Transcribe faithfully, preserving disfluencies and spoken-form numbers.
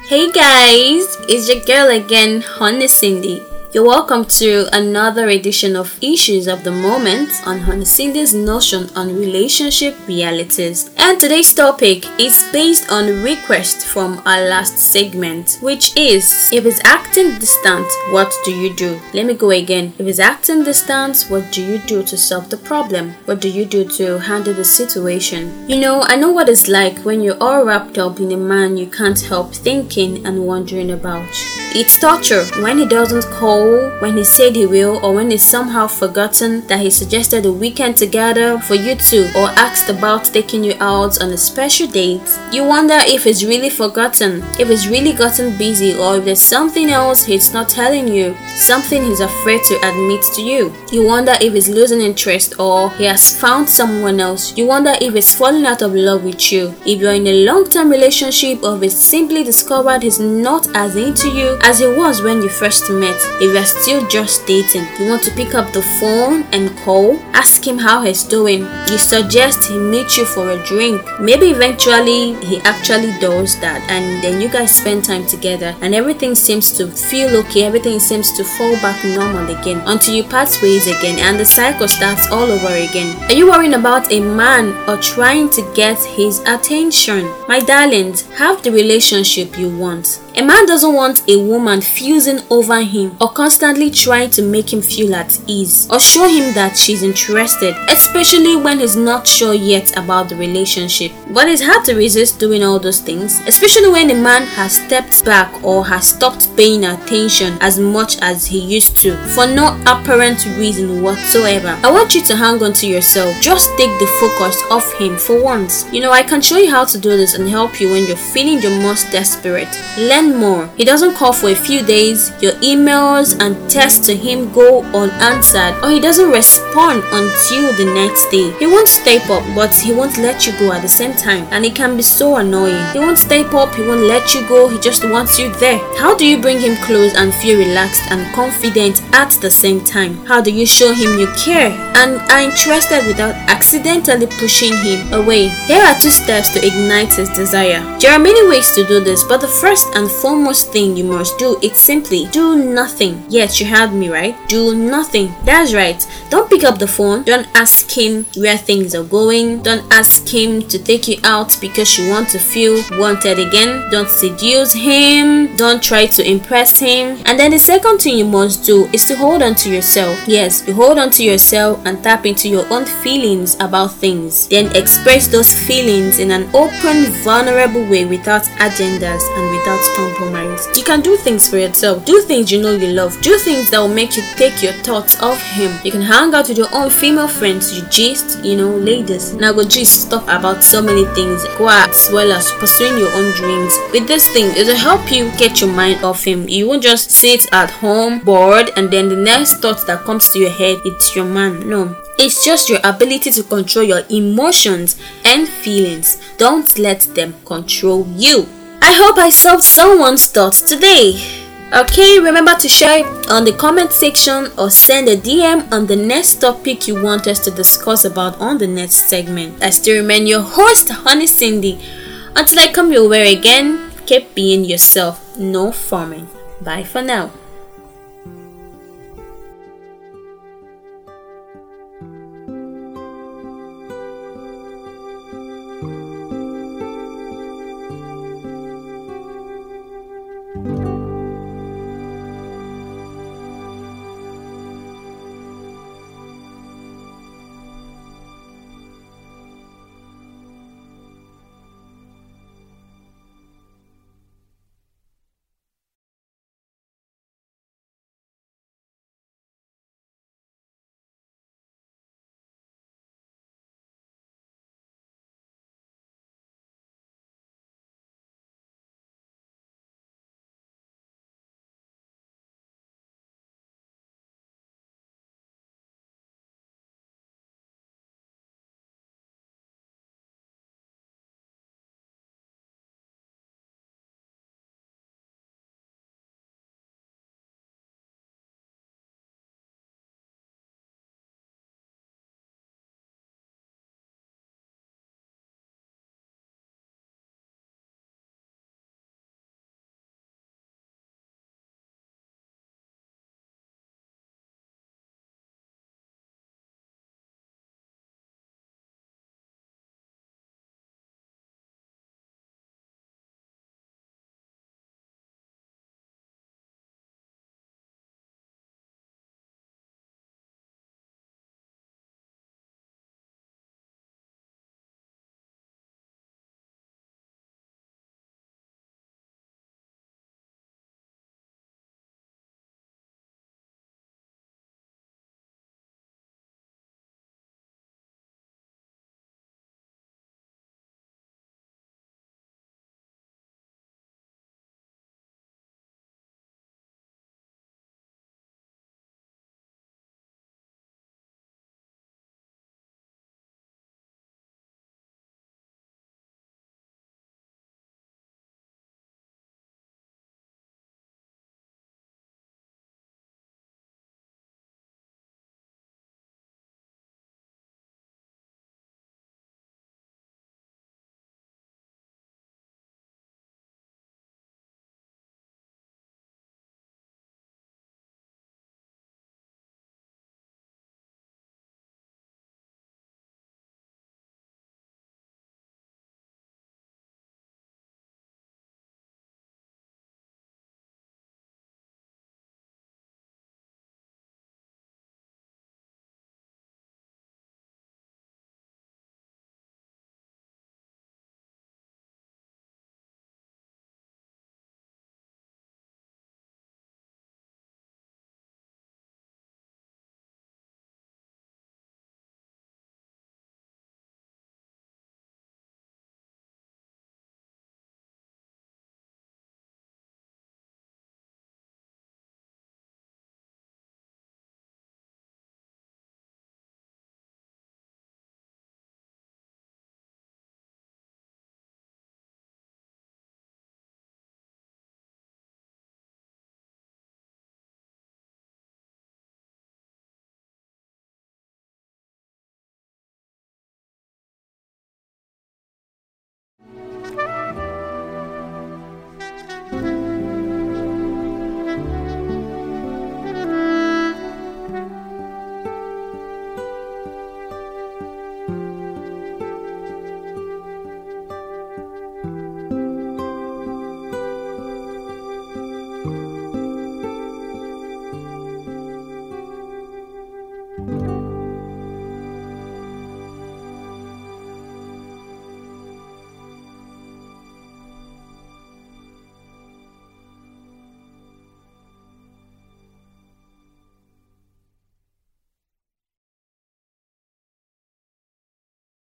Hey guys, it's your girl again, Honey Cindy. You're welcome to another edition of Issues of the Moment on Honey Cindy's notion on relationship realities. And today's topic is based on request from our last segment, which is, if it's acting distant, what do you do? Let me go again. If it's acting distant, what do you do to solve the problem? What do you do to handle the situation? You know, I know what it's like when you're all wrapped up in a man you can't help thinking and wondering about. It's torture when he doesn't call when he said he will, or when he's somehow forgotten that he suggested a weekend together for you two, or asked about taking you out on a special date. You wonder if he's really forgotten, if he's really gotten busy, or if there's something else he's not telling you, something he's afraid to admit to you. You wonder if he's losing interest or he has found someone else. You wonder if he's falling out of love with you, if you're in a long-term relationship, or if he's simply discovered he's not as into you as he was when you first met. If you're still just dating, you want to pick up the phone and call, ask him how he's doing. You suggest he meet you for a drink. Maybe eventually he actually does that, and then you guys spend time together and everything seems to feel okay, everything seems to fall back normal again until you part ways again and the cycle starts all over again. Are you worrying about a man or trying to get his attention? My darlings, have the relationship you want. A man doesn't want a woman fusing over him or constantly trying to make him feel at ease or show him that she's interested, especially when he's not sure yet about the relationship. But it's hard to resist doing all those things, especially when a man has stepped back or has stopped paying attention as much as he used to for no apparent reason whatsoever. I want you to hang on to yourself. Just take the focus off him for once. You know, I can show you how to do this and help you when you're feeling your most desperate. Learn more. He doesn't call for a few days, your emails and texts to him go unanswered, or he doesn't respond until the next day. He won't step up, but he won't let you go at the same time, and it can be so annoying. He won't step up, he won't let you go, he just wants you there. How do you bring him close and feel relaxed and confident at the same time? How do you show him you care and are interested without accidentally pushing him away? Here are two steps to ignite his desire. There are many ways to do this, but the first and foremost thing you must do is simply do nothing. Yes, you heard me right. Do nothing. That's right. Don't pick up the phone. Don't ask him where things are going. Don't ask him to take you out because you want to feel wanted again. Don't seduce him. Don't try to impress him. And then the second thing you must do is to hold on to yourself. Yes, you hold on to yourself and tap into your own feelings about things. Then express those feelings in an open, vulnerable way without agendas and without compromise. You can do things for yourself. Do things you know you love. Do things that will make you take your thoughts off him. You can hang out with your own female friends. You gist, you know, ladies. Now go gist talk about so many things. Go out as well as pursuing your own dreams. With this thing, it will help you get your mind off him. You won't just sit at home bored and then the next thought that comes to your head, it's your man. No. It's just your ability to control your emotions and feelings. Don't let them control you. I hope I solved someone's thoughts today. Okay, remember to share it on the comment section or send a D M on the next topic you want us to discuss about on the next segment. I still remain your host, Honey Cindy. Until I come your way again, keep being yourself. No forming. Bye for now.